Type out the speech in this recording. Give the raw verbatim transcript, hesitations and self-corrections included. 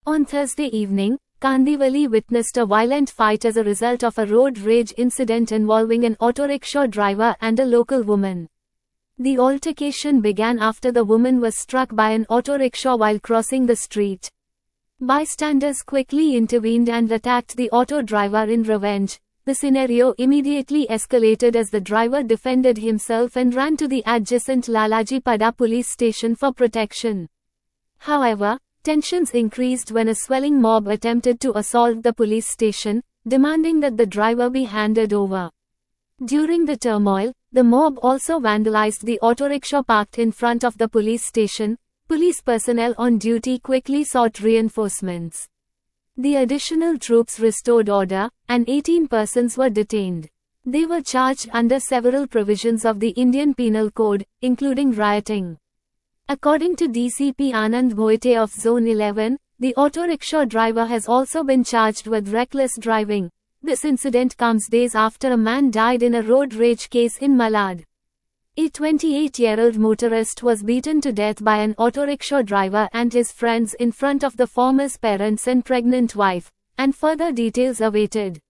On Thursday evening, Kandivali witnessed a violent fight as a result of a road rage incident involving an auto-rickshaw driver and a local woman. The altercation began after the woman was struck by an auto-rickshaw while crossing the street. Bystanders quickly intervened and attacked the auto driver in revenge. The scenario immediately escalated as the driver defended himself and ran to the adjacent Lalaji Pada police station for protection. However, tensions increased when a swelling mob attempted to assault the police station, demanding that the driver be handed over. During the turmoil, the mob also vandalized the auto-rickshaw parked in front of the police station. Police personnel on duty quickly sought reinforcements. The additional troops restored order, and eighteen persons were detained. They were charged under several provisions of the Indian Penal Code, including rioting. According to D C P Anand Moite of Zone eleven, the auto-rickshaw driver has also been charged with reckless driving. This incident comes days after a man died in a road rage case in Malad. A twenty-eight-year-old motorist was beaten to death by an auto-rickshaw driver and his friends in front of the former's parents and pregnant wife, and further details awaited.